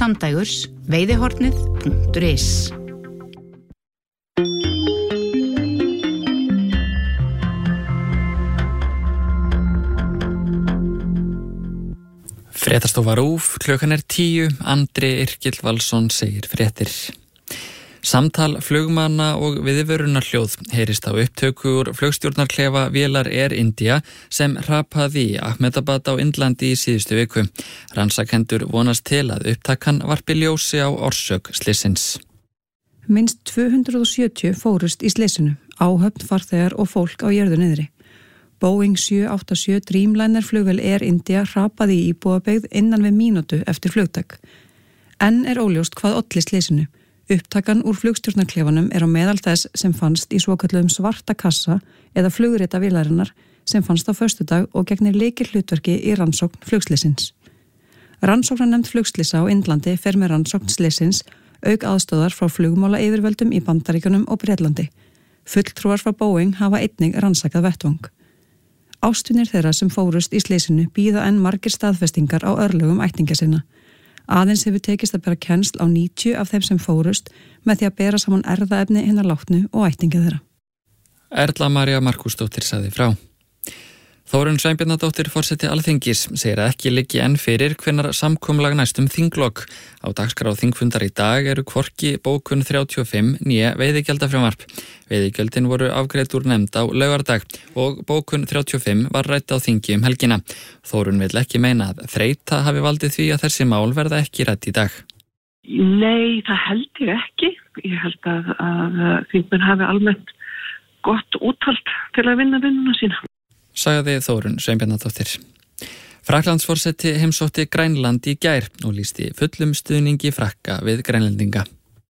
samdægurs veiðihornið.is. Fréttastofa RÚV, klukkan 10, Andri Yrkill Valsson segir fréttir. Samtal flugmanna og viðvörunarhljóð heyrist á upptöku úr flugstjórnarklefa vélar Air India sem hrapaði í Ahmedabad á Indlandi í síðustu viku. Rannsakendur vonast til að upptakan varpi ljósi á orsök slysins. Minnst 270 fórust í slysinu, áhöfn, farþegar og fólk á jörðu niðri. Boeing 787 Dreamliner flugvél Air India hrapaði í íbúabyggð innan við mínútu eftir flugtak. Enn óljóst hvað olli slysinu. Upptakan úr flugstjórnarklefanum á meðal þess sem fannst í svokölluðum svarta kassa eða flugrita vélarinnar sem fannst á föstudag og gegnir lykilhlutverki í rannsókn flugslysins. Rannsóknarnefnd flugslysa á Indlandi fer með rannsókn slysins auk aðstöðar frá flugmálayfirvöldum í Bandaríkjunum og Bretlandi. Fulltrúar frá Boeing hafa einnig rannsakað vettvang. Ástvinir þeirra sem fórust í slysinu bíða enn margir staðfestingar á örlögum ættingja sinna. Aðeins hefur tekist að bera kennsl á 90 af þeim sem fórust með því að bera saman erfðaefni hinna látnu og ættingja þeirra. Erla María Markúsdóttir sagði frá. Þórunn Sveinbjarnardóttir forseti Alþingis segir að ekki liggi enn fyrir hvenær samkomulag næstum þinglok. Á dagskrá þingfundar í dag eru hvorki bókun 35 né veiðigjaldafrumvarp. Veiðigjöldin voru afgreidd úr nefnd á laugardag og bókun 35 var rædd á þingi helgina. Þórunn vill ekki meina að þreyta hafi valdið því að þessi mál verða ekki rædd í dag. Nei, það held ég ekki. Ég held að þingmenn hafi almennt gott úthald til að vinna vinnuna sína. Sagði Þórunn Sveinbjarnardóttir. Frakklandsforseti heimsótti Grænland í gær og lýsti fullum stuðningi Frakka við Grænlendinga.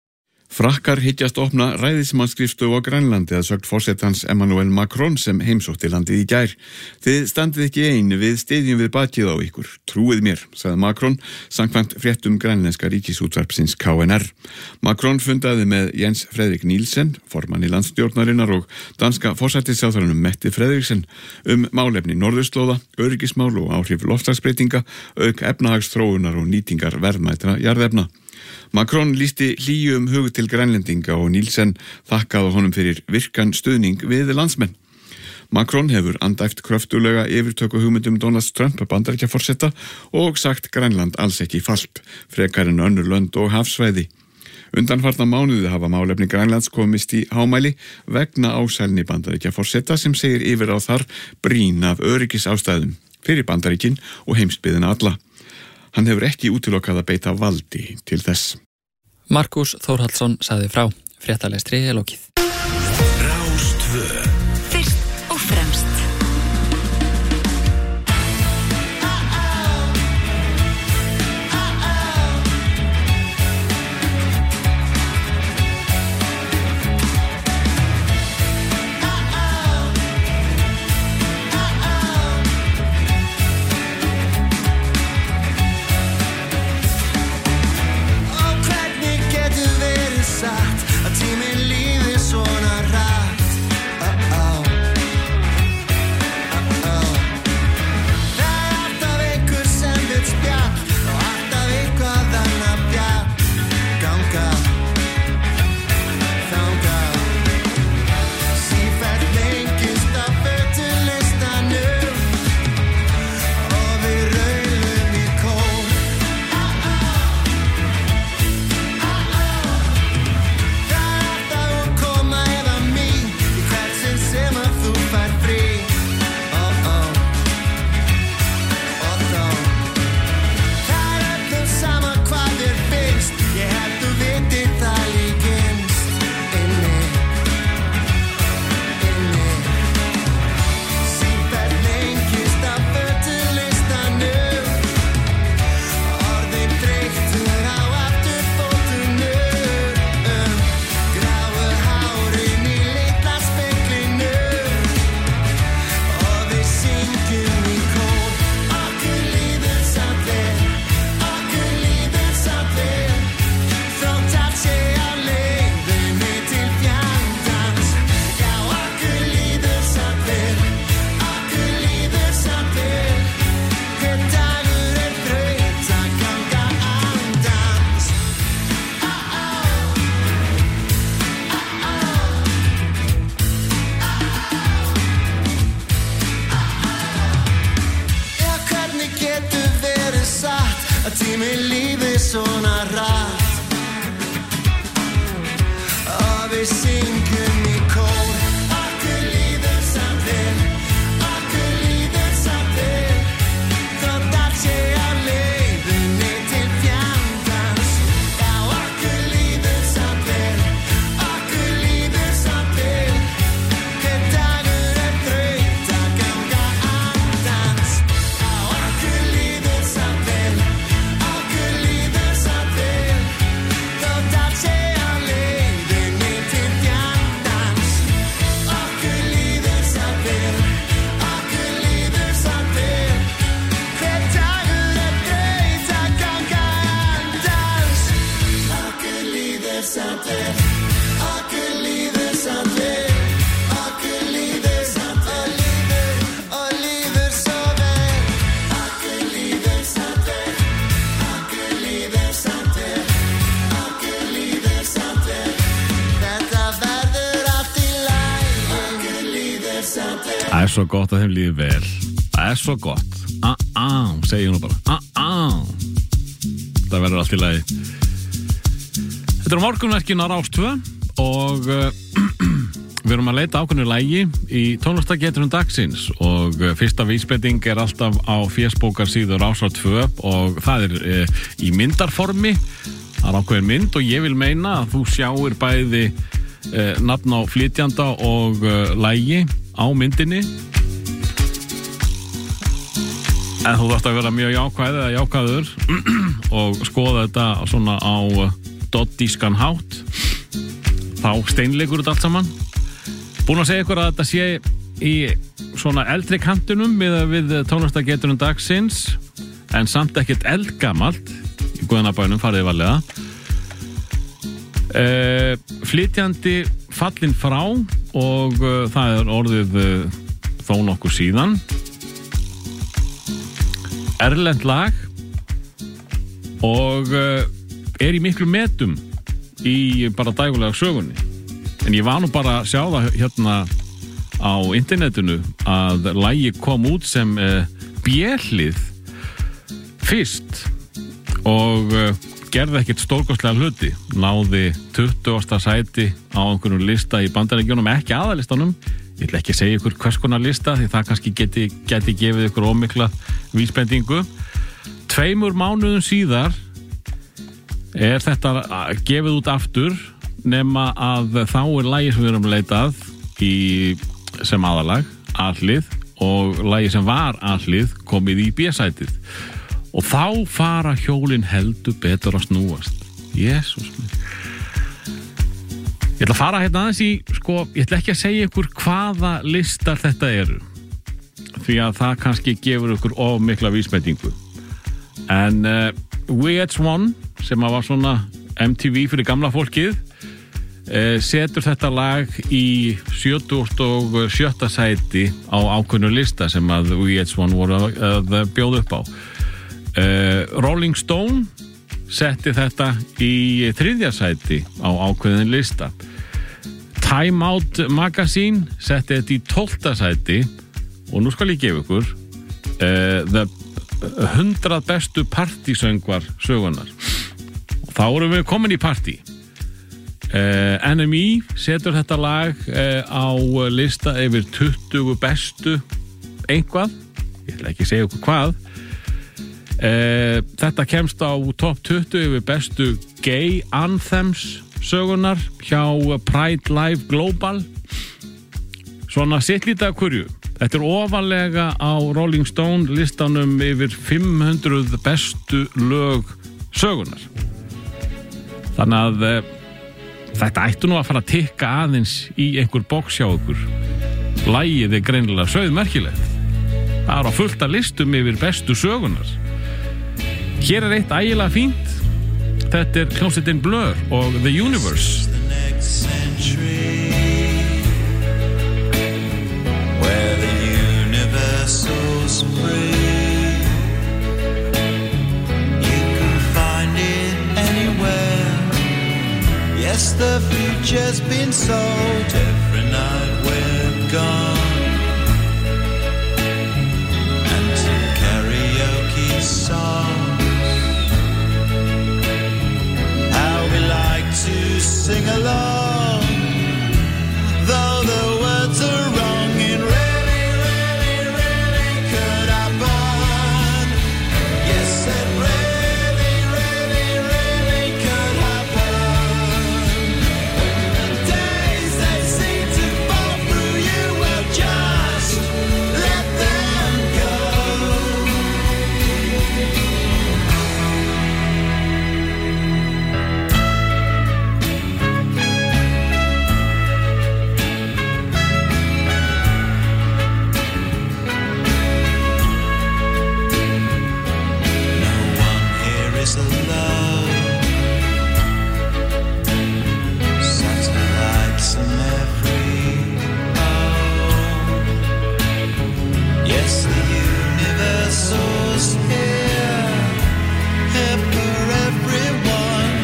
Frakkar hyggjast opna ræðismannsskrifstofu á Grænlandi að sögn forsetans Emmanuel Macron sem heimsótti landið í gær. Þið standið ekki einu, við styðjum við bakið á ykkur. Trúið mér, sagði Macron, samkvæmt fréttum grænlenska ríkisútvarpsins KNR. Macron fundaði með Jens Frederik Nielsen, formanni landsstjórnarinnar og danska forsætisráðherranum Mette Frederiksen málefni norðurslóða, öryggismál og áhrif loftslagsbreytinga, auk efnahagsþróunar og nýtingar verðmætra jarðefna. Macron lýsti hlýju hug til grænlendinga og Nielsen þakkaði honum fyrir virkan stuðning við landsmenn. Macron hefur andæft kröftulega yfirtöku hugmyndum Donald Trump Bandaríkjaforseta og sagt Grænland alls ekki falt, frekar en önnur lönd og hafsvæði. Undanfarna mánuði hafa málefni Grænlands komist í hámæli vegna ásælni Bandaríkjaforseta sem segir yfir á þar brýn af öryggisástæðum fyrir Bandaríkin og heimsbyggðina alla. Hann hefur ekki útilokað að beita valdi til þess. Markus Þórhallsson sagði frá. Fréttalestri lokið. Rás 2. Fyrst og fremst. Tíminn líður svona hratt lífið svona rætt og við syngjum í kór. Okkur líður samt vel, okkur líður samt vel, þótt allt sé á leiðinni til fjandans. Já, okkur líður samt vel, okkur líður samt vel, hver dagur þraut að ganga andans. Já, okkur líður samt vel, okkur líður samt vel, þótt allt sé á leiðinni til fjandans. Okkur líður samt vel, okkur líður samt vel, hver dagur þraut að ganga andans. Okkur líður samt vel, okkur líður samt vel, okkur líður samt vel, og líður svo vel. Okkur líður samt vel, okkur líður samt vel, okkur líður samt vel, þetta verður allt í lagi. Okkur líður samt vel. Það er svo gott að þeim líður vel. Það er svo gott. Segir hún bara. Það verður allt í lagi. Þetta eru morgunverkin á Rás 2 og við erum að leita ákveðnu lagi í tónlistageturum dagsins og fyrsta vísbending er alltaf á fésbókarsíðu Rásar 2 og það er í myndarformi. Það er ákveðin mynd og ég vil meina að þú sjáir bæði nafn á flytjanda og lagi á myndinni. En þú þarft að vera mjög jákvæð eða jákvæður og skoða þetta svona á doddískan hátt. Þá steinleikur þetta allt saman. Búin að segja ykkur að þetta sé í svona eldri kantunum við tónlistageturum dagsins en samt ekkert eldgamalt í Guðnabænum, farið varlega. Flytjandi fallinn frá og það er orðið þó nokkuð síðan. Erlent lag og er í miklu metum í bara dægulega sögunni. En ég var nú bara að sjá það hérna á internetinu að lagið kom út sem B-hlið fyrst og gerði ekkert stórkostlega hluti. Náði 20. sæti á einhverjum lista í Bandaríkjunum, ekki aðalistanum. Ég ætla ekki að segja ykkur hvers konar lista því það kannski geti gefið ykkur ómikla vísbendingu. 2 mánuðum síðar er þetta gefið út aftur nema að þá er lagið sem við erum leitað í sem aðalag, A-hlið og lagið sem var A-hlið komið í B-sætið og þá fara hjólin heldur betur að snúast. Jesús minn. Ég ætla að fara hérna aðeins í, ég ætla ekki að segja ykkur hvaða listar þetta eru því að það kannski gefur ykkur of mikla vísbendingu. En VH1 sem var svona MTV fyrir gamla fólkið setur þetta lag í 77. sæti á ákveðnu lista sem að VH1 voru að bjóða upp á. Rolling Stone setti þetta í 3. sæti á ákveðin lista. Time Out Magazine setti þetta í 12. sæti og nú skal ég gefa ykkur the 100 bestu partysöngvar sögunar. Og þá erum við komin í partí. NME setur þetta lag á lista yfir 20 bestu einhvað. Ég ætla ekki að segja ykkur hvað. Þetta kemst á top 20 yfir bestu gay anthems sögunar hjá Pride Live Global. Svona sitt lítið af hverju. Þetta er ofarlega á Rolling Stone listanum yfir 500 bestu lög sögunar. Þannig að þetta ættu nú að fara að tikka aðeins í einhver box hjá okkur. Lagið er greinilega sauðmerkilegt. Það er á fullt af listum yfir bestu sögunar. Hér er eitt ægilega fínt. Þetta er hljómsveitin Blur og The Universe. Where the universal's free, you can find it anywhere. Yes, the future's been sold every night we're gone. And some karaoke songs sing along, though the words are wrong. It really, really, really could happen. Yes, it really, really, really could happen. The days they seem to fall through you, well, just let them go. Is alone. Satellites in every home. Yes, the universe was here for everyone.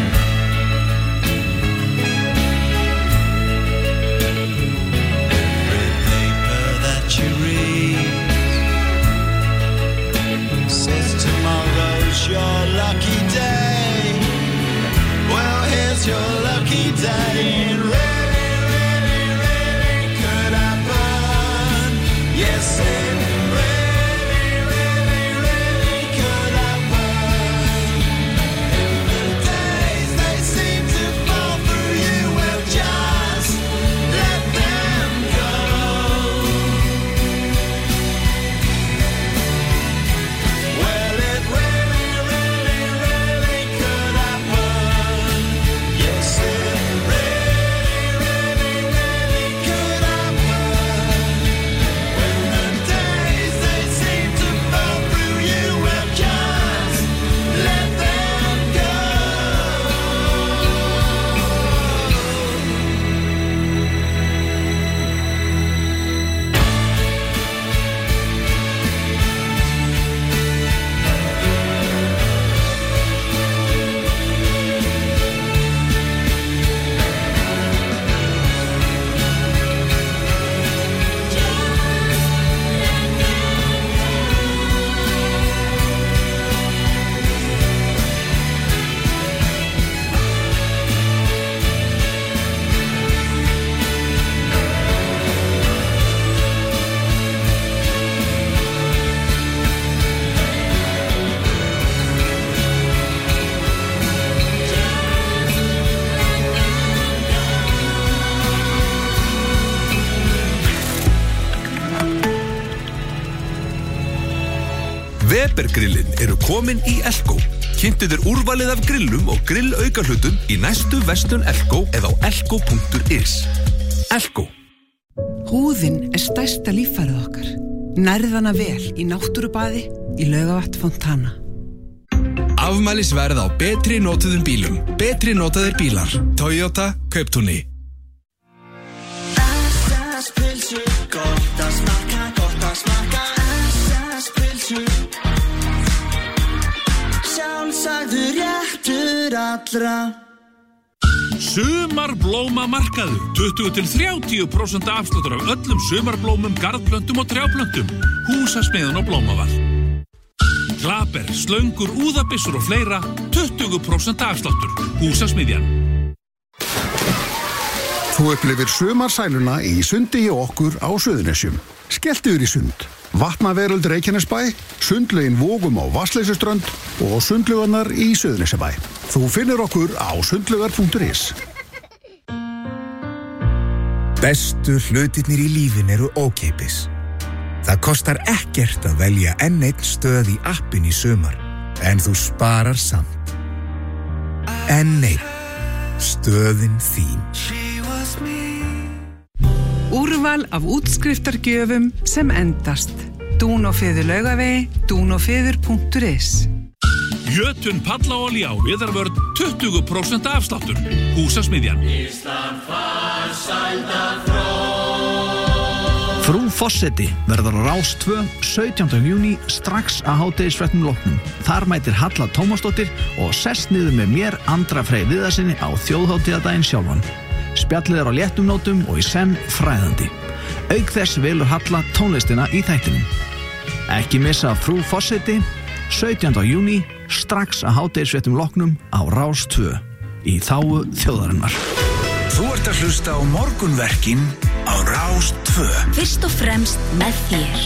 Every paper that you read says tomorrow's your lucky day. Well, here's your lucky day. It really, really, really could happen. Yes, it really, really, really could happen. If the days they seem to fall through you, well, just let them go. Well, it really, really, really could happen. Yes, it really, really, really could happen. When the days they seem to fall through you, well, just let them go. Webergrillin eru komin í Elko. Kynntu þér úrvalið af grillum og grillaukarhlutum í næstu verslun Elko eða á elko.is. Elko. Húðin stærsta líffærið okkar. Nærðu hana vel í náttúrubaði í Laugavatn Fontana. Afmælisverð á betri notuðum bílum. Betri notaðir bílar. Toyota Kauptúni. SS-pilsur, gott að smakka, gott að smakka. SS-pilsur, sjálfsagður réttur allra. Sumarblómamarkaður, 20-30% afsláttur af öllum sumarblómum, garðplöntum og trjáplöntum. Húsasmiðjan og Blómaval. Klaber, slöngur, úðabissur og fleira, 20% afsláttur. Húsasmiðjan. Þú upplifir sumarsæluna í sundi hjá okkur á Suðurnesjum. Skelltu þér í sund. Vatnaveröld Reykjanesbæ, sundlaugin Vogum á Vatnsleysuströnd og sundlaugarnar í Suðurnesjabæ. Þú finnur okkur á sundlaugar.is. Bestu hlutirnir í lífin eru ókeypis. Það kostar ekkert að velja enn einn stöð í appin í sumar, en þú sparar samt. Enn einn, stöðin þín. Úrval af útskriftargjöfum sem endast. Dúnófiður Laugavegi, dúnófiður.is. Jötun pallaolía á Viðarvörn, 20% afsláttur. Húsasmiðjan. Ísland farsælda þróun. Frú forseti verður á Rás 2 17. júní strax að hádegisfréttum loknum. Þar mætir Halla Tómasdóttir og sest niður með mér Andra Frey Viðarsinni á þjóðhátíðardaginn sjálfan. Spjallið á léttum nótum og í senn fræðandi. Auk þess velur Halla tónlistina í þættinum. Ekki missa Frú forseti 17. júní strax að hádegisfréttum loknum á Rás 2 í þágu þjóðarinnar. Þú ert að hlusta á morgunverkin á Rás 2. Fyrst og fremst með þér.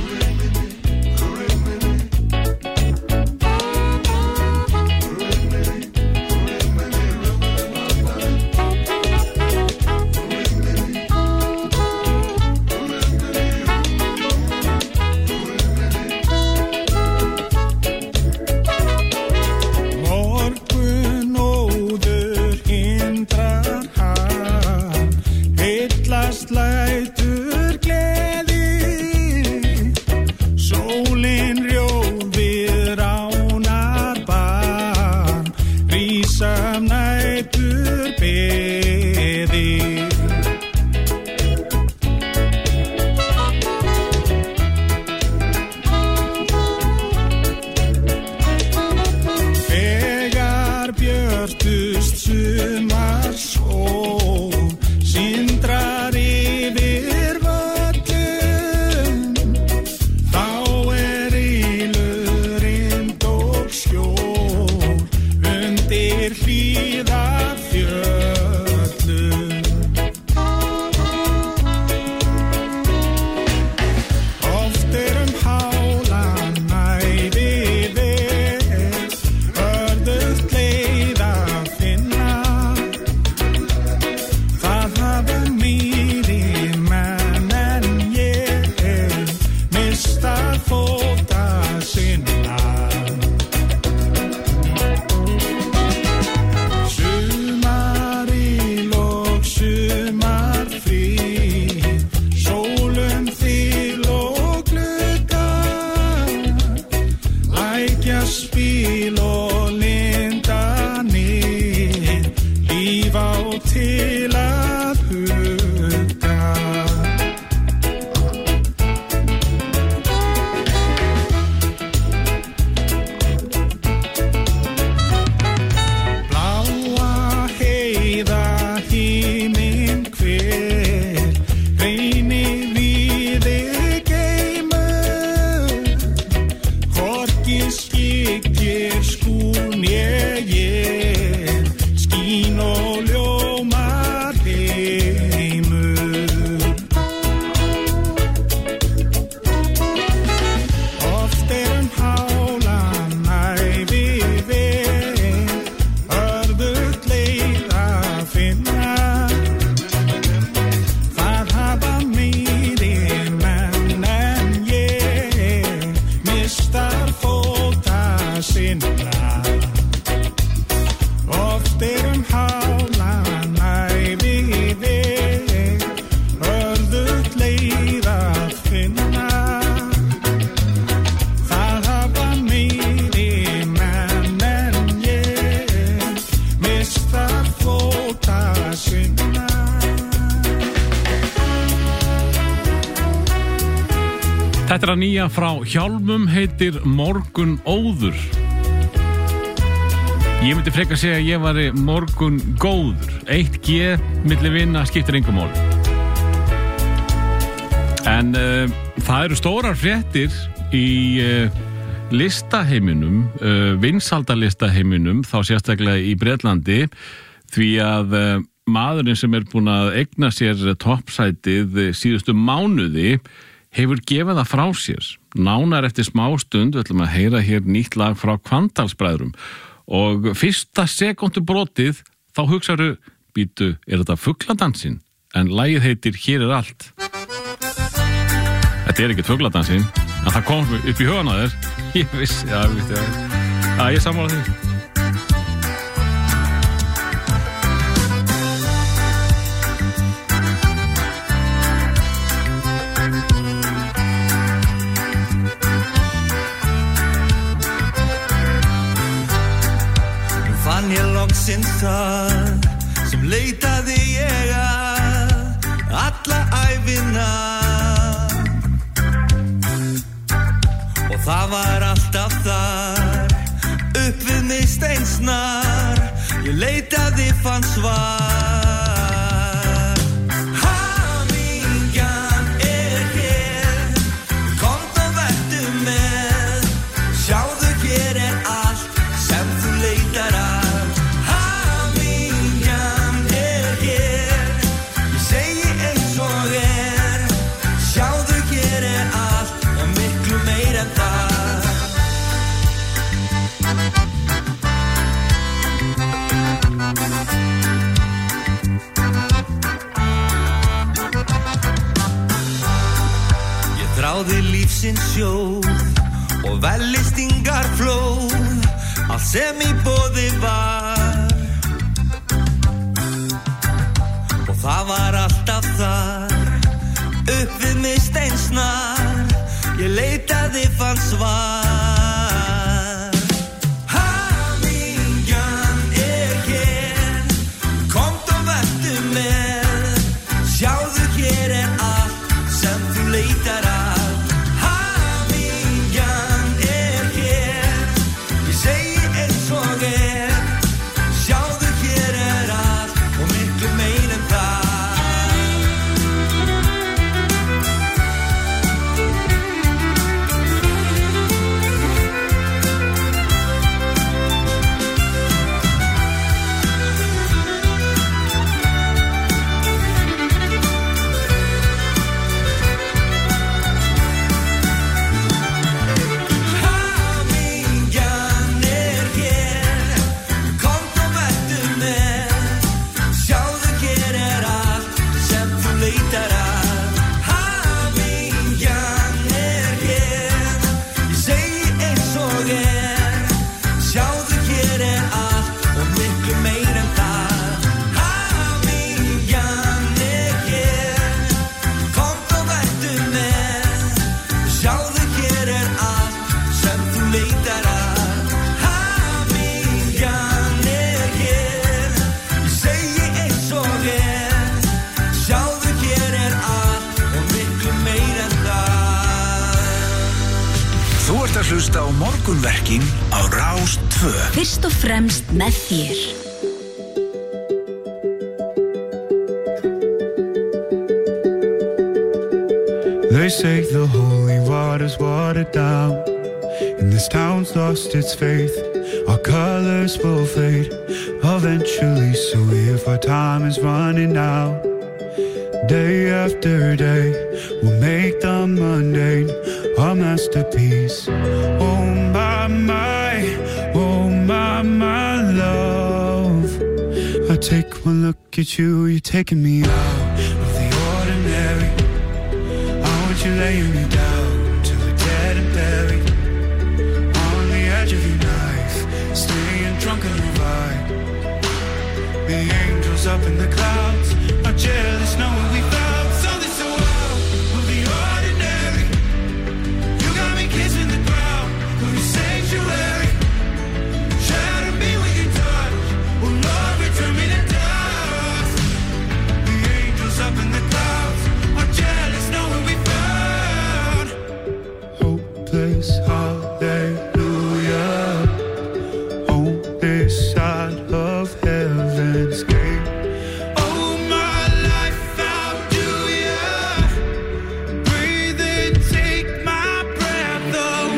Þetta er að nýja frá Hjálmum, heitir Morgun óður. Ég myndi frekar segja að ég væri morgun góður. 1G milli vina skiptir engu máli. En það eru stórar fréttir í listaheiminum, vinsaldalistaheiminum, þá sérstaklega í Bretlandi, því að maðurinn sem er búinn að eigna sér toppsætið síðustu mánuði hefur gefið það frá sér. Nánar eftir smástund við ætlum að heyra hér nýtt lag frá Kvandalsbræðrum og fyrsta sekúndu brotið þá hugsaðu, býtu, er þetta fugladansinn? En lagið heitir Hér er allt. Þetta er ekkert fugladansinn, en það kom upp í hugan á þér. Ég vissi, ég sammála því. Fann ég loksins það sem leitaði ég að alla ævina og það var alltaf þar upp við mig steinsnar ég leitaði fann svar Hamingjan er hér komdu og vertu með sjáðu hér er allt sem þú leitar að Hamingjan er hér lífsins sjóð og vellistingar flóð, allt sem í boði var. Og það var alltaf þar, upp við mig steinsnar, ég leitaði fann svar. Hamingjan hér, komdu og vertu með, sjáðu hér allt sem þú leitar að. Hamingjan hér, ég segi eins og sjáðu hér allt og miklu meir en það. Hlusta á morgunverkin á Rás 2. Fyrst og fremst með þér. They say the holy water's watered down, and this town's lost its faith. Our colors will fade eventually, so if our time is running out, day after day, we'll make the mundane a masterpiece. Oh my love, I take one look at you, you're taking me out of the ordinary. I want you laying me down till we're dead and buried, on the edge of your knife, staying drunk on your vibe. The angels up in the clouds are jealous knowing we found something so out of the ordinary. You got me kissing the ground of your sanctuary. Shatter me with your touch, oh Lord, return me to dust. The angels up in the clouds are jealous knowing we found hopeless hallelujah on this side of heaven's gate. Oh my life, how do you breathe in, take my breath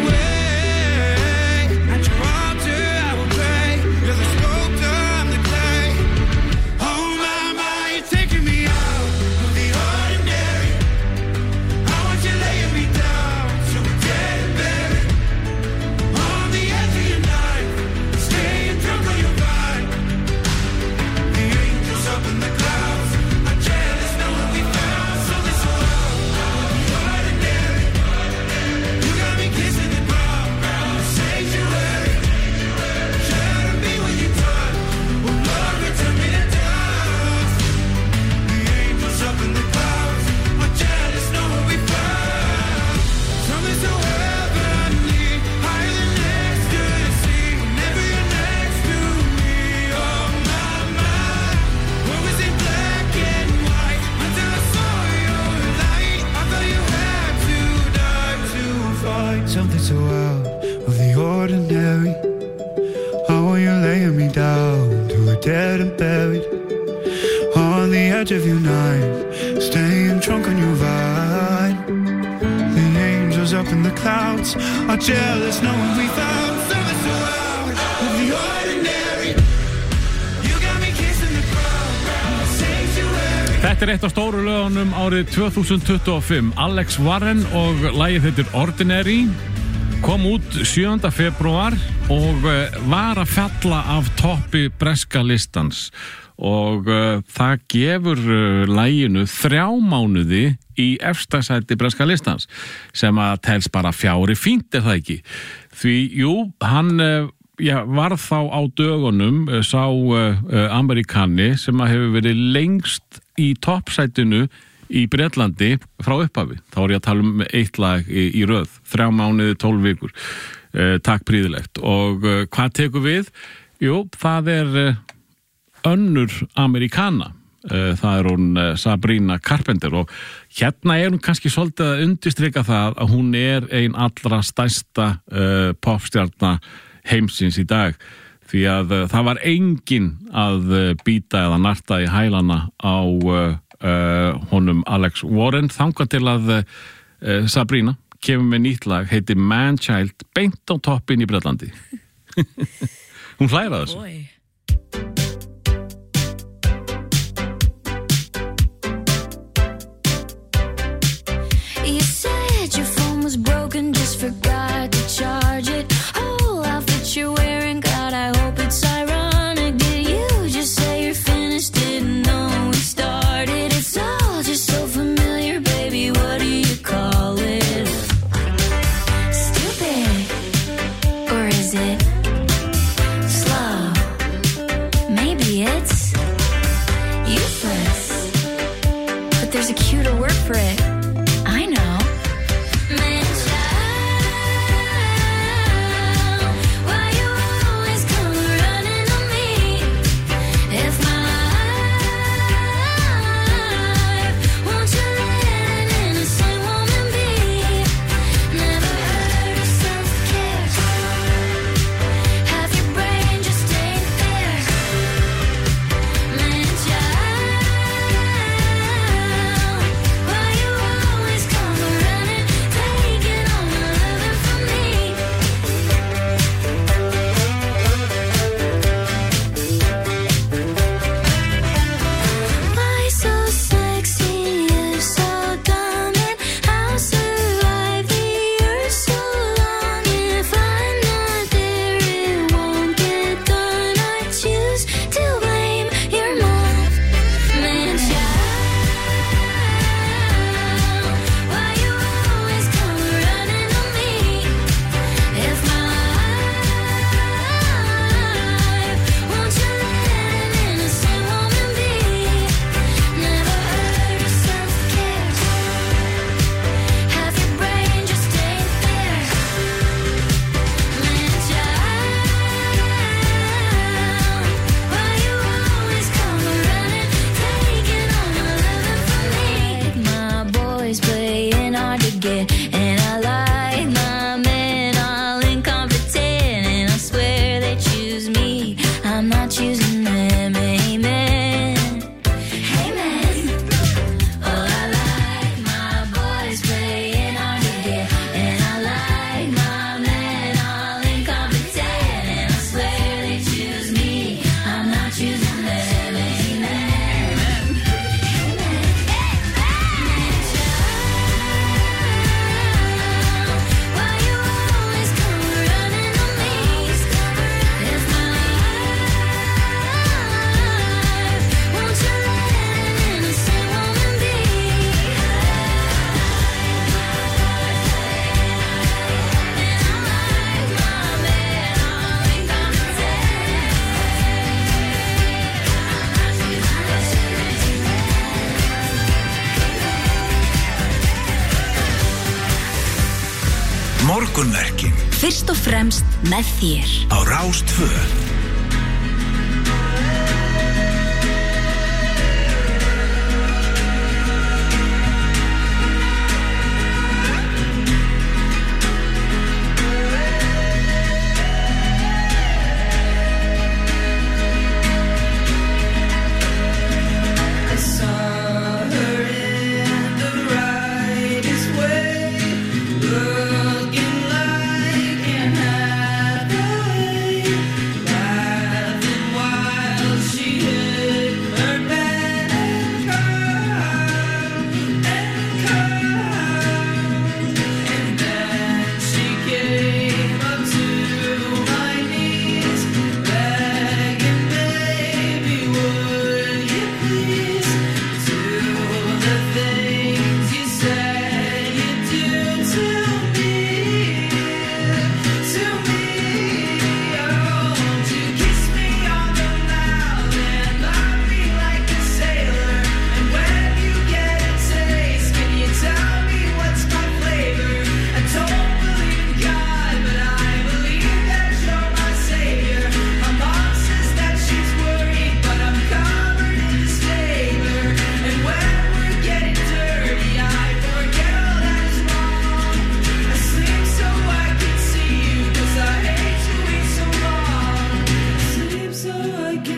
away? At your altar I will pray, you're the sculptor, I'm the clay. Oh my, you're taking me out of the ordinary. I want you laying me down so we're dead and buried, on the edge of your knife, staying drunk on your vine. The angels up in the clouds are jealous knowing we found something so out of the ordinary. You got me kissing the ground, the sanctuary. Shatter me with your touch, oh Lord, return me to dust. The angels up in the clouds are jealous knowing we found something so heavenly, higher than ecstasy. Whenever you're next to me, oh my, what was in black and white until I saw your light. I thought you had to die to find something so out of the ordinary. How are you laying me down to a dead and buried, on the edge of your knife, staying drunk on your vine. The angels up in the clouds are jealous knowing we found something so out of the ordinary. You got me kissing the ground, sanctuary. Þetta eitt af stóru lögunum árið 2025. Alex Warren og lagið heitir Ordinary. Kom út 7. febrúar og var að falla af toppi breska listans. og það gefur laginu 3 mánuði í efsta sæti breska listans sem að tels bara fjári fínt það ekki. Því, jú, hann var þá á dögunum sá Amerikani sem að hefur verið lengst í toppsætinu í Bretlandi frá upphafi. Þá ég að tala eitt lag í röð, 3 mánuði, 12 vikur. Takk príðilegt. Og hvað tekur við? Jú, það önnur Amerikana. Það hún Sabrina Carpenter og hérna hún kannski svolítið að undirstrika það að hún ein allra stærsta popstjarna heimsins í dag. Því að það var enginn að bíta eða narta í hælana á honum Alex Warren þangað til að Sabrina kemur með nýtt lag, heitir Man-Child, beint á toppin í Bretlandi. Hún hlæra þessu. You said your phone was broken, just forgot to charge it. Whole outfit you're wearing, God, I hope it's ironic. Did you just say you're finished, didn't know we started? It's all just so familiar, baby, what do you call it? Stupid, or is it slow? Maybe it's useless, but there's a cuter word for it. I know. Morgunverkin. Fyrst og fremst með þér. Á Rás 2. Looking like an Hathaway.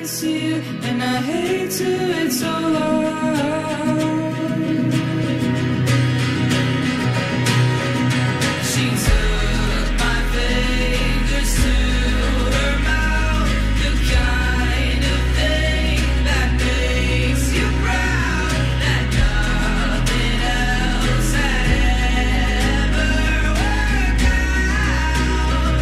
can see you, and I hate to wait so long. She took my fingers to her mouth, the kind of thing that makes you proud, that nothing else had ever worked out.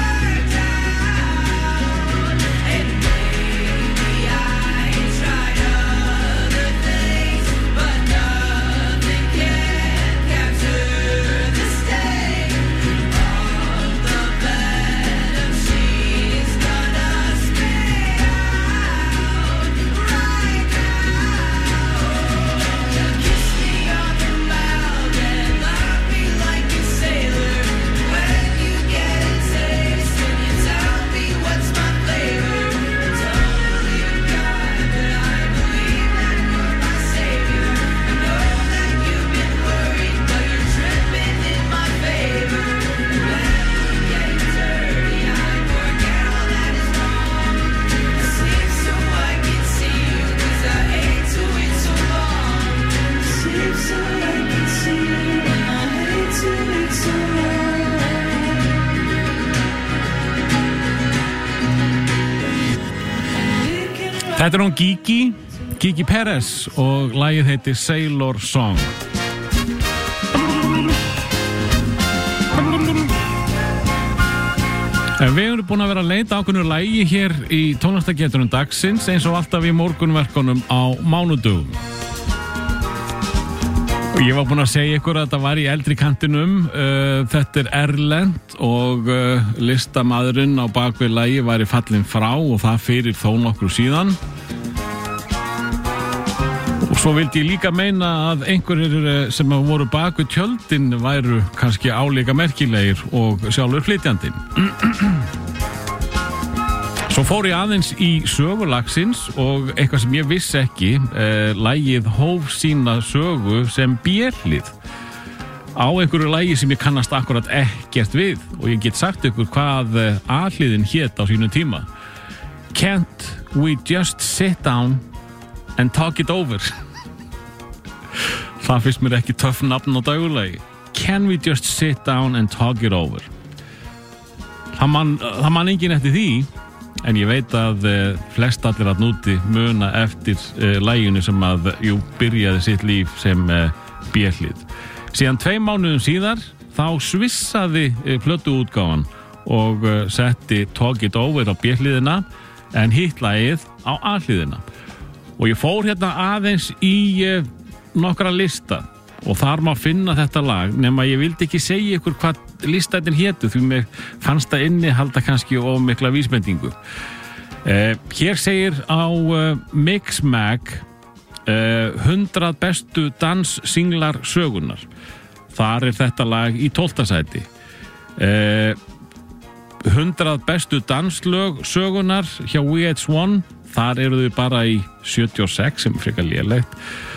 And maybe I tried other things, but nothing can capture the sting of the venom she's gonna spit out right now. Kiss me on the mouth and love me like a sailor. When you get a taste, can you tell me what's my flavor? Don't believe God, but I believe that you're my savior. I know that you've been worried, but you're tripping in my favor. When we get dirty, I forget all that is wrong. Sleep so I can see you, 'cause I hate to wait so long. Sleep so I can see you, and I hate to wait so long. Þetta hún Gigi Perez og lagið heitir Sailor Song. En við erum búin að vera að leita ákveðnu lagi hér í tónlistagetunum dagsins eins og alltaf í morgunverkunum á mánudögum. Og ég var búin að segja ykkur að þetta var í eldri kantinum. Þetta erlent og listamaðurinn á bakvið lagi var í fallin frá og það fyrir þó nokkru síðan. Og svo vildi ég líka meina að einhverjir sem voru bakvið tjöldin væru kannski álíka merkilegir og sjálfur flytjandinn. Svo fór ég aðeins í sögulagsins og eitthvað sem ég vissi ekki, lagið hóf sína sögu sem B-hlið á einhverju lagi sem ég kannast akkurat ekkert við og ég get sagt ykkur hvað A-hliðin hét á sínum tíma. Can't we just sit down and talk it over? Það finnst mér ekki töff nafn á dagulagi. Can we just sit down and talk it over? Það man enginn eftir því. En ég veit að flest allir að núti muna eftir laginu sem að byrjaði sitt líf sem B-hlið. Síðan 2 mánuðum síðar þá svissaði plötuútgáfan og setti Talk It Over á B-hliðina en hitt lagið á A-hliðina. Og ég fór hérna aðeins í nokkra lista og þar má finna þetta lag nema ég vildi ekki segja ykkur hvað listætin hétu því mér fannst það innihalda kannski of mikla vísbendingu. Hér segir á Mixmag 100 bestu danssinglar sögunar. Þar er þetta lag í 12. sæti. 100 bestu danslög sögunar hjá VH1, þar eru þau bara í 76 sem er frekar lélegt.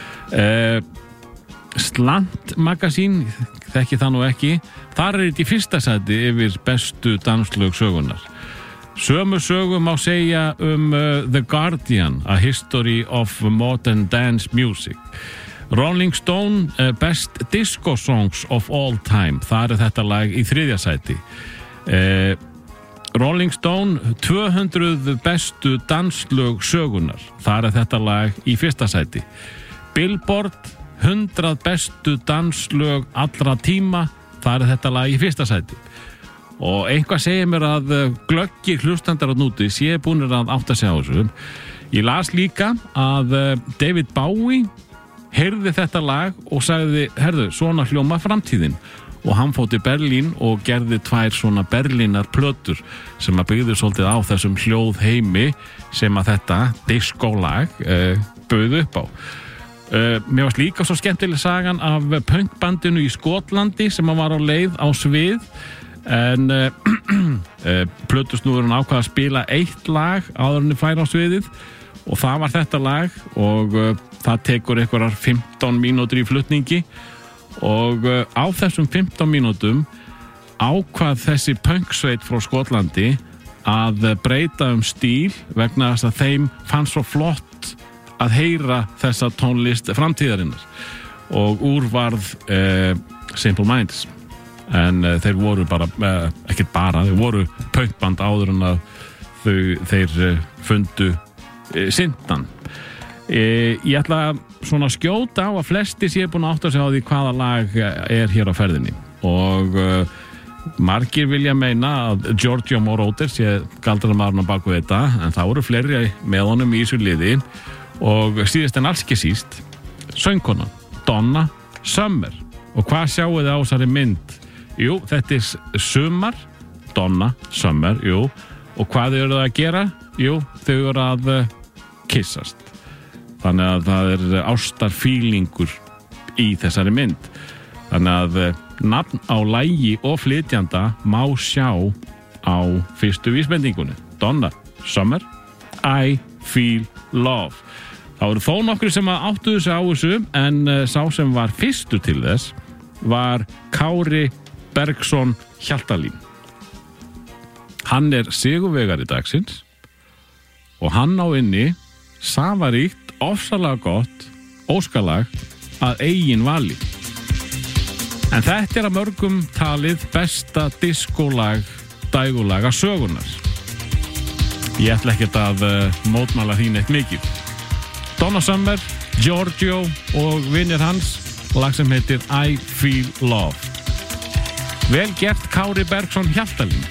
Slant Magazine, þekki það nú ekki, þar er þetta í 1. sæti yfir bestu danslög sögunar. Sömu sögu má segja The Guardian, A History of Modern Dance Music. Rolling Stone, Best Disco Songs of All Time, þar er þetta lag í 3. sæti. Rolling Stone, 200 bestu danslög sögunar, þar er þetta lag í 1. sæti. Billboard, 100 bestu danslög allra tíma, þar er þetta lag í 1. sæti. Og eitthvað segir mér að glöggir hlustandar á núti séu búnir að átta sig á þessu. Ég las líka að David Bowie heyrði þetta lag og sagði, herðu, svona hljóma framtíðin. Og hann fór til Berlín og gerði 2 svona Berlínar plötur sem að byggðu svolítið á þessum hljóðheimi sem að þetta diskolag bauð upp á. Mér varst líka svo skemmtileg sagan af punkbandinu í Skotlandi sem að var á leið á svið en plötusnúðurinn ákvað að spila 1 lag áður en færi á sviðið og það var þetta lag og það tekur einhverjar 15 mínútur í flutningi og á þessum 15 mínútum ákvað þessi punksveit frá Skotlandi að breyta stíl vegna þess að þeim fannst svo flott að heyra þessa tónlist framtíðarinnar og úr varð Simple Minds en þeir voru bara, ekkert bara, þeir voru punkband áður en að þeir fundu syndan. Ég ætla svona að skjóta á að flesti sé búin að átta sig á því hvaða lag hér á ferðinni og margir vilja meina að Giorgio Moroder sé galdramaðurinn á baku þetta en það voru fleiri með honum í þessu liði og síðast en alls ekki síst söngkonan Donna Summer og hvað sjáu þið á þessari mynd? Jú, þetta sumar Donna Summer, jú og hvað eru það að gera? Jú, þau eru að kyssast þannig að það ástarfílingur í þessari mynd þannig að nafn á lagi og flytjanda má sjá á fyrstu vísbendingunni Donna Summer I Feel Love. Það voru þó nokkru sem áttuðu sig á þessu en sá sem var fyrstur til þess var Kári Bergsson Hjaltalín. Hann sigurvegari dagsins og hann á inni safaríkt, ofsalega gott óskalag að eigin vali. En þetta að mörgum talið besta diskólag dægulaga sögunar. Ég ætla ekkert að mótmæla því neitt mikið. Donna Summer, Giorgio og vinir hans, lag sem heitir I Feel Love. Vel gert Kári Bergsson Hjaltalín.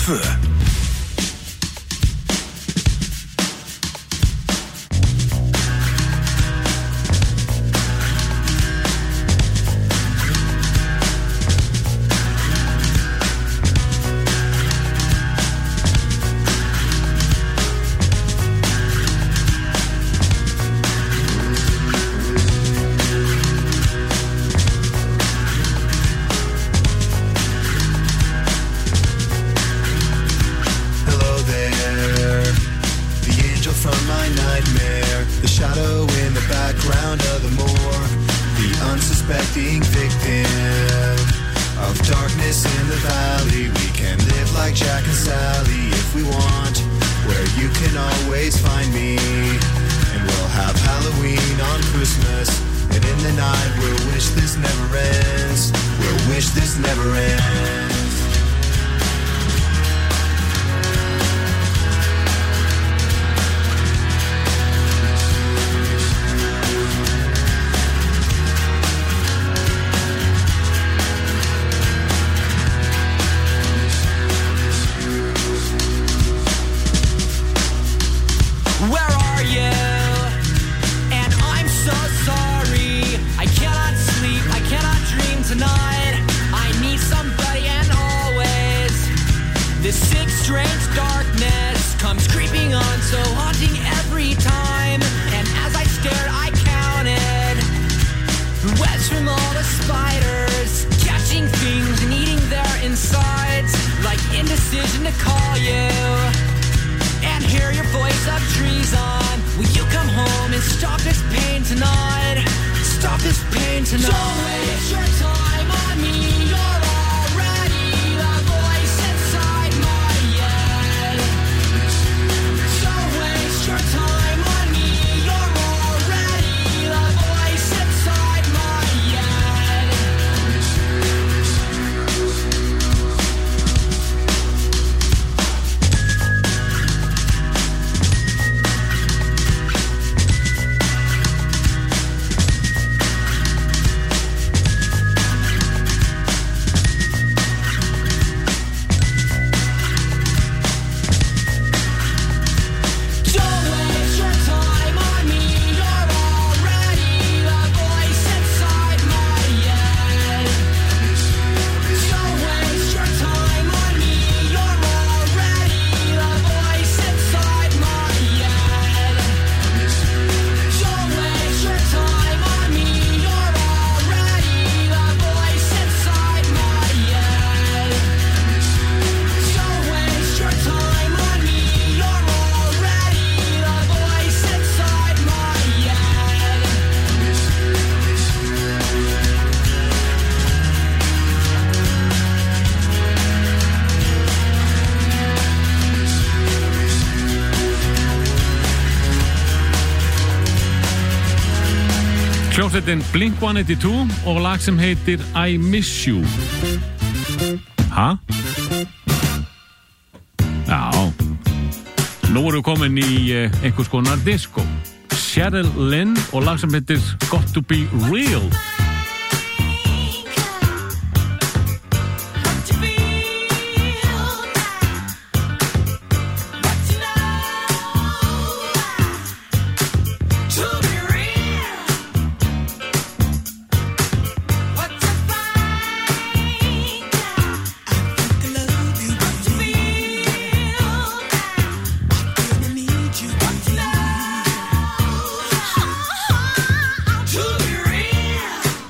2. Hljómsveitin Blink-182 og lag sem heitir I Miss You. Ha? Já. Nú erum við komin í einhvers konar disco. Cheryl Lynn og lag sem heitir Got to Be Real. To be real.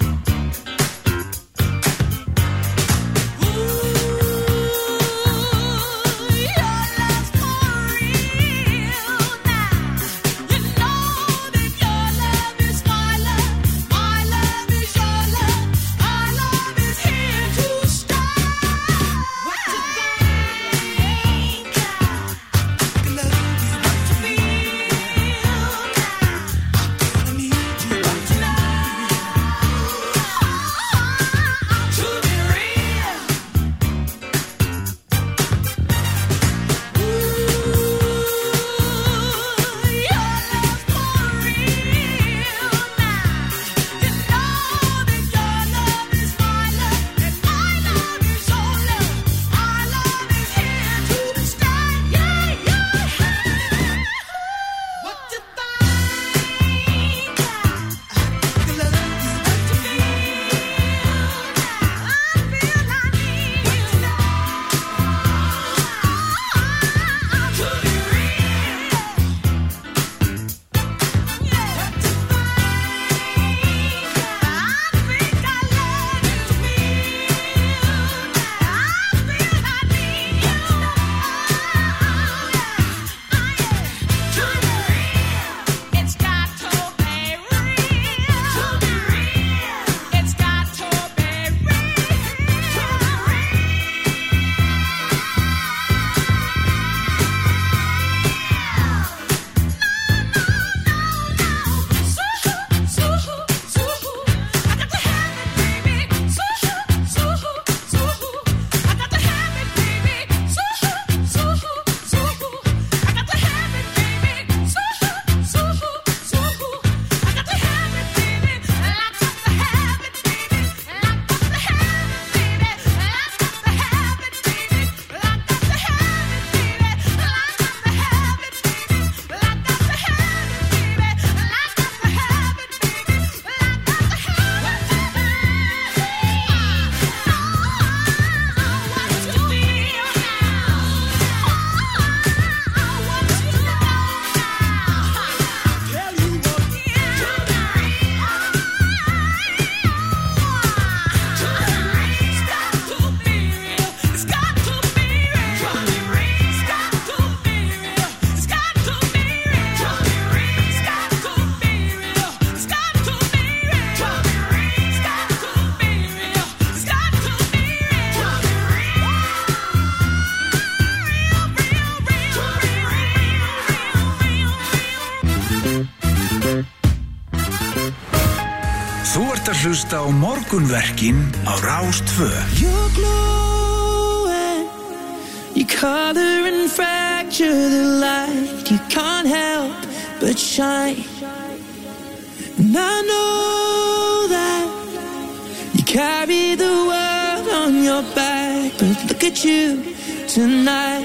ert að hlusta á Morgunverkin á Rás 2. You're glowing, your color and fracture the light. You can't help but shine. And I know that you carry the world on your back, but look at you tonight.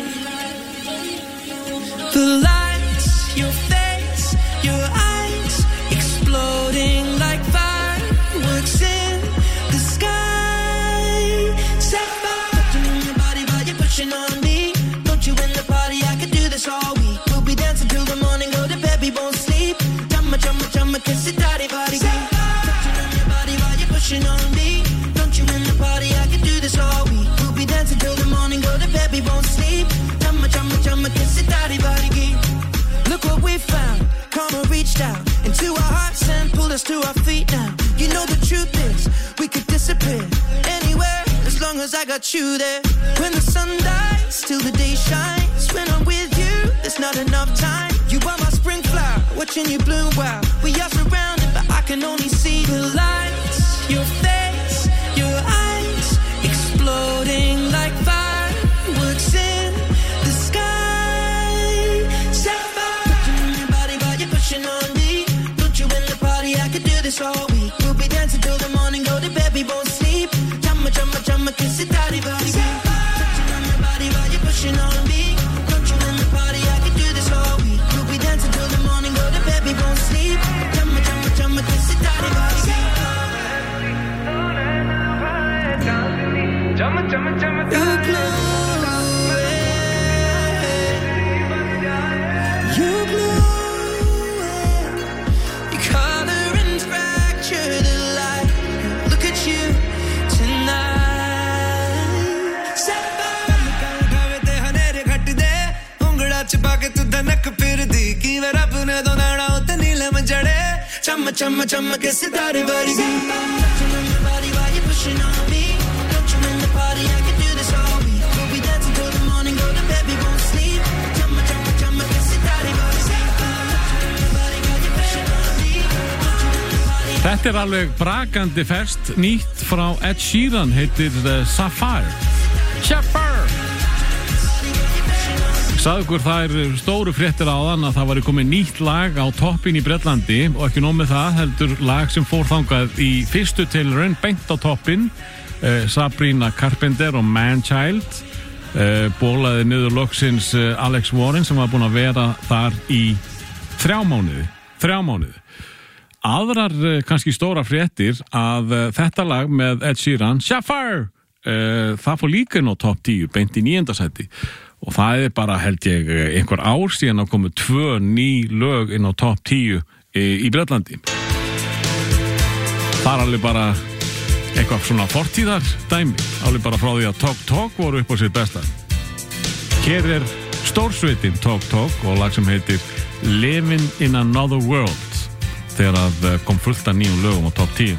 The lights, your face, your eyes, exploding like fireworks in the sky. Sapphire, touching on your body while you're pushing on me. Don't you in the party? I could do this all week. We'll be dancing till the morning, go to bed, we won't sleep. Chumma, chumma, chumma, kiss it, daddy, body. Touching on your body while you're pushing on me. Don't you in the party? I could do this all week. We'll be dancing till the morning, go to bed, we won't sleep. Chumma, chumma, chumma, kiss it, daddy, body. Look what we found. Karma reached out into our hearts and pulled us to our feet now. You know the truth is, we could disappear anywhere as long as I got you there. When the sun dies, till the day shines. When I'm with you, there's not enough time. You are my spring flower, watching you bloom wild. We are surrounded, but I can only see the lights. Your face, your eyes, exploding like fireworks in the sky. On me, don't you in the party? I could do this all week. We'll be dancing till the morning, go to bed, we won't sleep. Chumma, chumma, chumma, kiss it, daddy, body. Touching on your body while you're pushing on me. Don't you in the party? I could do this all week. We'll be dancing till the morning, go to bed, we won't sleep. Chumma, chumma, chumma, kiss it, daddy, body. Chumma, chumma, chumma, you're glowing. You're glowing. पाके तू धनक फिर दी की वे रब ने दो नाड़ा उते नीलम जड़े चम चम चम के सितारे वर्गी Þetta alveg brakandi ferskt, nýtt frá Ed Sheeran, heitir Sapphire. Sagði ykkur það stóru fréttir áðan að það var komið nýtt lag á toppin í Bretlandi og ekki nóg með það, heldur lag sem fór þangað í fyrstu tilraun beint á toppin. Sabrina Carpenter og Manchild bólaði niður loksins Alex Warren sem var búin að vera þar í 3 mánuði. Aðrar kannski stóra fréttir að þetta lag með Ed Sheeran, Sapphire, það fór líka inn á topp 10 beint í 9. sæti. Og það bara held ég einhver ár síðan að komu 2 ný lög inn á topp 10 í Bretlandi. Það alveg bara eitthvað svona fortíðar dæmi, alveg bara frá því að Talk Talk voru upp á sitt besta. Hér stórsveitin Talk Talk og lag sem heitir Living in Another World þegar að kom fullt af nýjum lögum á topp 10.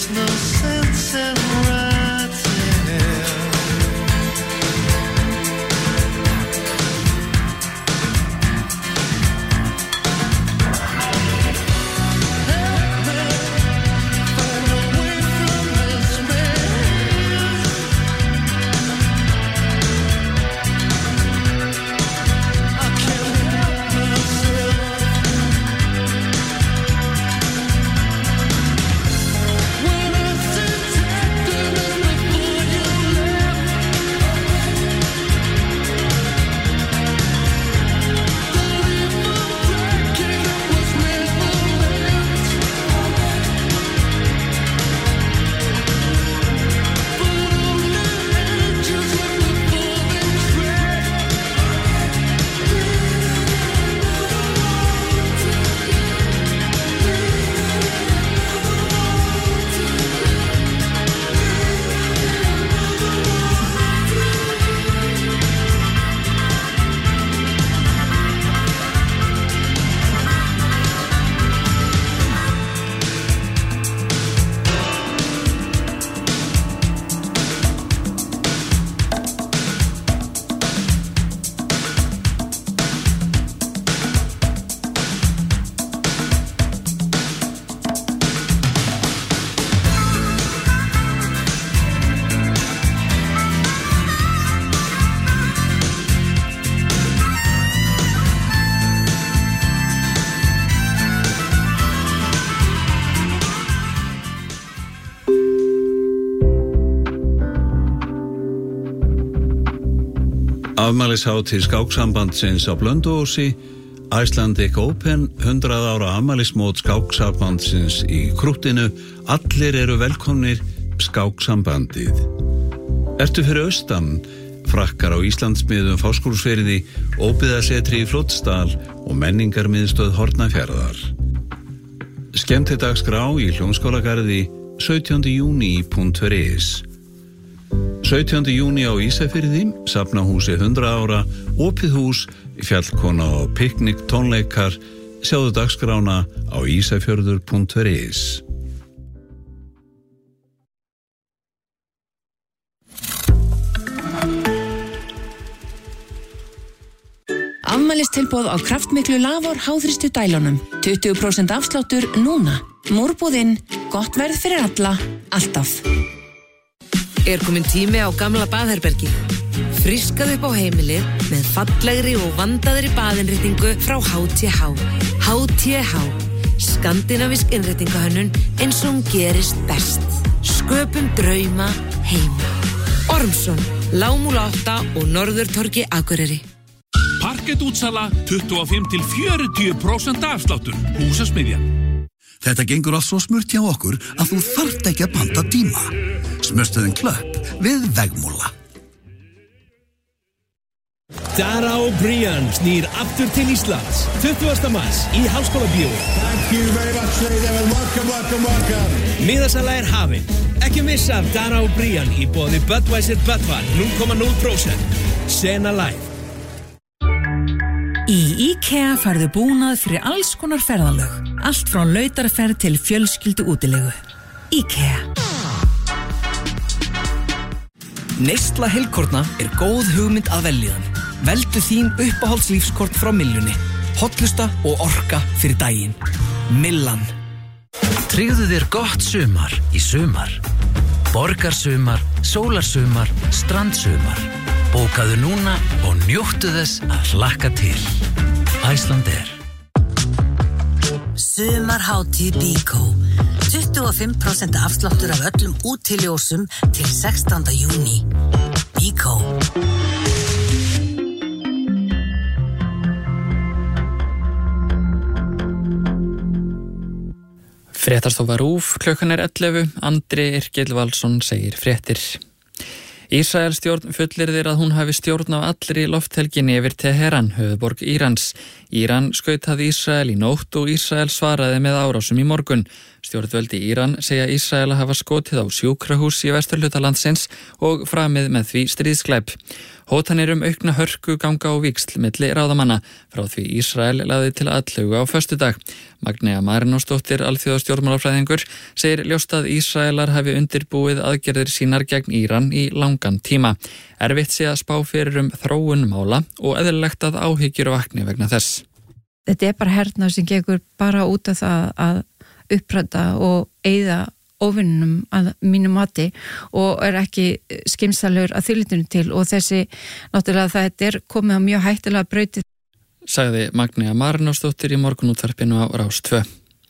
no sense in writing it. Help me find a way from this maze. I can't help myself. When I detected it before you left, the leaf of breaking was never meant. But only angels with the falling thread. Afmælishátíð skáksambandsins á Blönduósi, Icelandic Open, 100 ára afmælismót skáksambandsins í Krúttinu. Allir eru velkomnir, skáksambandið. Ertu fyrir austan? Frakkar á Íslandsmiðum Fáskrúðsfirði, óbyggðasetri í Fljótsdal og menningarmiðstöð Hornafjarðar. Skemmtidagskrá í Hljómskálagarði 17. júní.is. 17. júní á Ísafirði, Safnahúsi 100 ára, opið hús, fjallkona og piknik tónleikar. Sjáðu dagskrána á isafjörður.is. Afmælistilboð á kraftmiklu Lavor háþrýstu dælunum. 20% afsláttur núna. Múrbúðinn, gott verð fyrir alla, alltaf. Er komin tími á gamla baðherbergi. Frískað upp á heimilið með fallegri og vandaðri baðinréttingu frá HTH. HTH, skandinavísk innréttingahönnun eins og hún gerist best. Sköpum drauma heima. Ormsson, Lágmúla 8 og Norðurtorgi Akureyri. Parkettútsala 25-40% afsláttur. Húsasmiðjan. Þetta gengur allt svo smurt hjá okkur að þú þarft ekki að panta tíma. Smurstuðin Klöpp við Vegmúla. Dara og Brian snýr aftur til Íslands 20. mars í Háskólabíói. Thank you very much, ladies and welcome. Miðasala er hafin. Ekki missa af Dara og Brian í boði Budweiser Budvar 0,0%. Sena live. Í IKEA færðu búnað fyrir alls konar ferðalög. Allt frá lautarferð til fjölskyldu útilegu. IKEA. Neysla heilkorna er góð hugmynd að veljiðan. Veldu þín uppáhaldslífskort frá Milljunni. Hollusta og orka fyrir daginn. Millan. Tryggðu þér gott sumar í sumar. Borgarsumar, sólarsumar, strandsumar. Bókaðu núna og njóttu þess að hlakka til. Icelandair. Sumarhátíð Bíkó. 25% afsláttur af öllum útiljósum til 16. júní. Bíkó. Fréttastofa RÚV, klukkan er 11, Andri Yrkill Valsson segir fréttir. Ísraelsstjórn fullyrðir að hún hafi stjórn á allri lofthelginni yfir Teheran, höfuðborg Írans. Íran skautaði Ísrael í nótt og Ísrael svaraði með árásum í morgun. Stjórnvöld í Íran segja Ísraela hafa skotið á sjúkrahús í vesturhluta landsins og framið með því stríðsglæp. Hótanir aukna hörku ganga á víxl milli ráðamanna frá því Ísrael lagði til atlögu á föstudag. Magnea Marinósdóttir, alþjóðastjórnmálafræðingur, segir ljóst að Ísraelar hafi undirbúið aðgerðir sínar gegn Íran í langan tíma. Erfitt sé að spá fyrir þróun mála og eðlilegt að áhyggjur vakni vegna þess. Þetta bara hernað sem gengur bara út af það að uppræta og eyða óvinnum að mínu mati og ekki skimsalur að þýlitinu til og þessi náttúrulega þetta komið á mjög hættulega brauti. Sagði Magnea Marinósdóttir í morgunútvarpinu á Rás 2.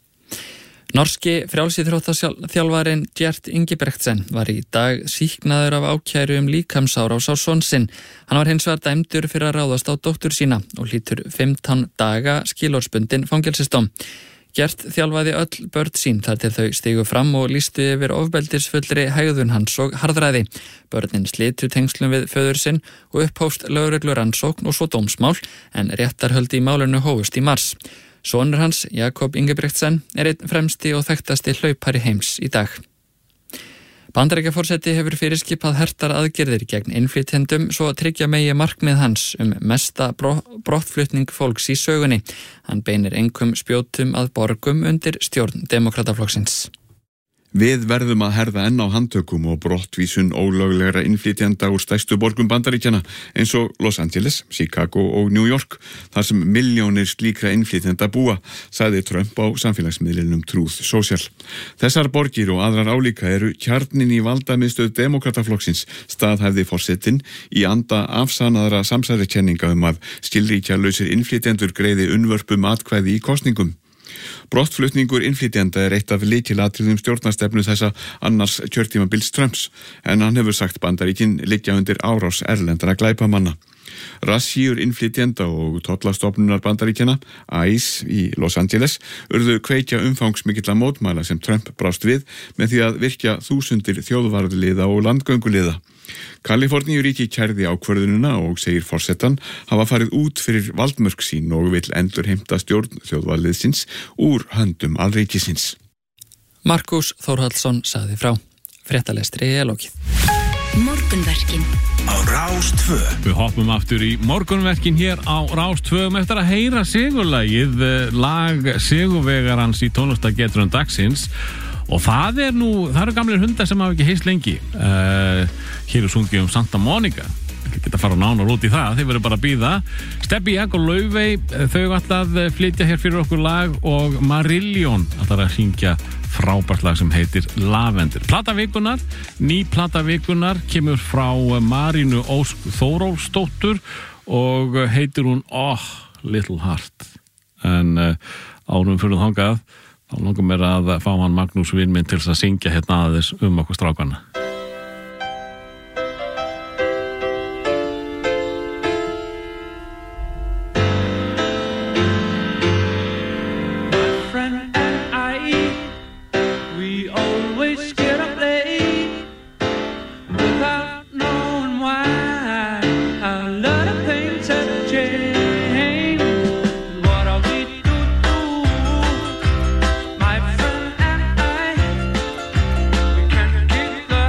Norski frjálsíþróttaþjálfarinn Gert Ingebrigtsen var í dag sýknaður af ákæru líkamsárás á son sinn. Hann var hins vegar dæmdur fyrir að ráðast á dóttur sína og hlýtur 15 daga skilorðsbundinn fangelsisdóm. Gert þjálfaði öll börn sín þar til þau stigu fram og lýstu yfir ofbeldisfullri hegðun hans og harðræði. Börnin slitu tengslum við föður sinn og upphófst lögreglurannsókn og svo dómsmál en réttarhöld í málinu hófust í mars. Sonur hans, Jakob Ingebrigtsen, einn fremsti og þekktasti hlaupari heims í dag. Bandaríkjaforseti hefur fyrirskipað hertar aðgerðir gegn innflytjendum svo að tryggja megi markmið hans mesta brottflutning fólks í sögunni. Hann beinir engum spjótum að borgum undir stjórn Demókrataflokksins. Við verðum að herða enn á handtökum og brottvísun ólöglegra innflytjenda úr stærstu borgum Bandaríkjanna eins og Los Angeles, Chicago og New York, þar sem milljónir slíkra innflytjenda búa, sagði Trump á samfélagsmiðlinum Truth Social. Þessar borgir og aðrar álíka eru kjarnin í valdamiðstöð Demókrataflokksins, staðhæfði forsetinn í anda afsannaðra samsæriskenninga að skilríkjalausir innflytjendur greiði unnvörpum atkvæði í kosningum. Brottflutningur innflytjenda eitt af lykilatriðum stjórnarstefnu þessa annars kjörtímabils Trumps, en hann hefur sagt Bandaríkin liggja undir árás erlendra glæpamanna. Rassíur innflytjenda og tollastofnunar Bandaríkjanna, ICE í Los Angeles, urðu kveikja umfangsmikilla mótmæla sem Trump brást við með því að virkja þúsundir þjóðvarðliða og landgönguliða. Kaliforníuríki kærði ákvörðunina og segir forsetan hafa farið út fyrir valdmörk sín og vill endurheimta stjórn þjóðvarðliðsins úr höndum alríkisins. Markus Þórhallsson sagði frá. Fréttalestri lokið. Morgunverkin á Rás 2. Við hoppum aftur í morgunverkin hér á Rás 2 eftir að heyra sigurlagið, lag sigurvegarans í tónlistagetrun dagsins. Og það eru gamlir hundar sem hafa ekki heist lengi. Hér sungið Santa Monica. Ekki geta að fara nánar út í það, þeir verður bara að bíða. Stebbi Egg og Laufey, þau ætla að flytja hér fyrir okkur lag og Marillion ætlar að syngja frábært lag sem heitir Lavender. Platavíkunar, ný platavíkunar kemur frá Marínu Ósk Þórólfsdóttur og heitir hún Little Heart. En árum fyrir þangað þá langar mér að fá hann Magnús vin minn til að syngja hérna aðeins okkur strákana. Keep the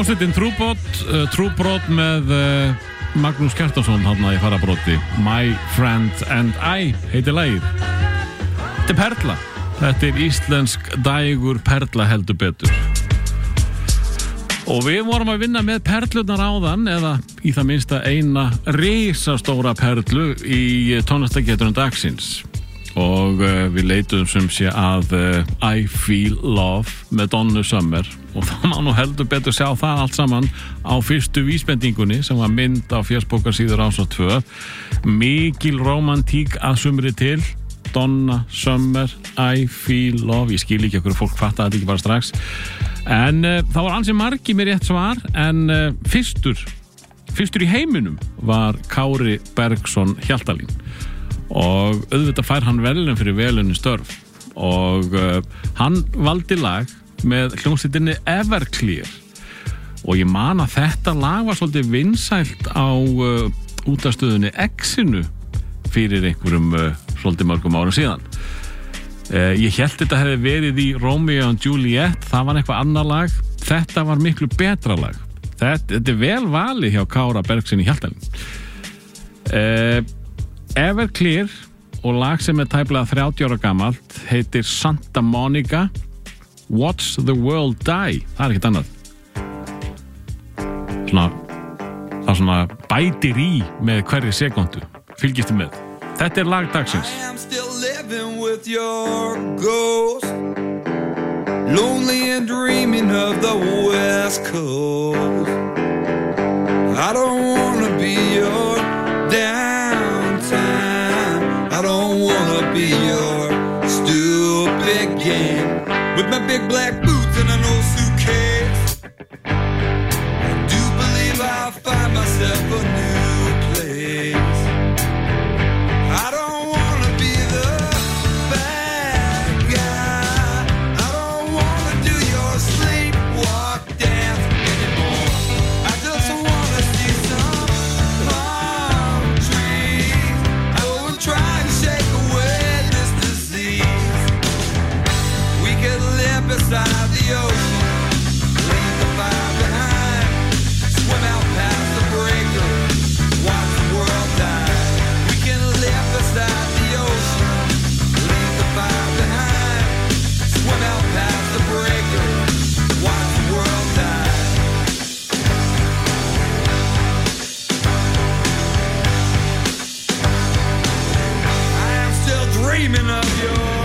Hljómsveitin True Brot með Magnús Kjartansson hann í farabróti. My Friend and I heitir lagið. Þetta perla. Þetta íslensk dægur perla heldur betur. Og við vorum að vinna með perlurnar áðan, eða í það minnsta eina risastóra perlu í tónlistageturinn dagsins. Og við leituðum sem sé að I Feel Love með Donnu Summer og það má nú heldur betur sjá það allt saman á fyrstu vísbendingunni sem var mynd á fésbókarsíður Rásar 2. Mikil rómantík að sumri til. Donna Summer, I Feel Love. Ég skil ekki okkur fólk fatta þetta ekki bara strax. En það var ansi margi með rétt svar, en fyrstur í heiminum var Kári Bergsson Hjaltalín. Og auðvitað fær hann velun fyrir velunni störf og hann valdi lag með hljómsveitinni Everclear og ég man að þetta lag var svolítið vinsælt á útastöðunni X-inu fyrir einhverjum svolítið mörgum árum síðan. Ég hélt þetta hefði verið í Romeo and Juliet, það var eitthvað annar lag, þetta var miklu betra lag. Þetta er vel valið hjá Kára Bergsinni Hjaltalín. Everclear og lag sem er tæplega 30 ára gamalt heitir Santa Monica Watch the World Die. Það er ekkert annað. Það svona bætir í með hverri sekundu. Fylgistu með. Þetta er lag dagsins. I am still living with your ghost, lonely and dreaming of the West Coast. I don't wanna be your downtime, I don't wanna be your stupid game. With my big black boots and an old suitcase, I do believe I'll find myself a new place. I don't wanna be the bad guy, I don't wanna do your sleepwalk dance anymore. I just wanna see some palm trees, go and try to shake away this disease. We could live beside the ocean, leave the fire behind, swim out past the breaker, watch the world die. We can live beside the ocean, leave the fire behind, swim out past the breaker, watch the world die. I am still dreaming of your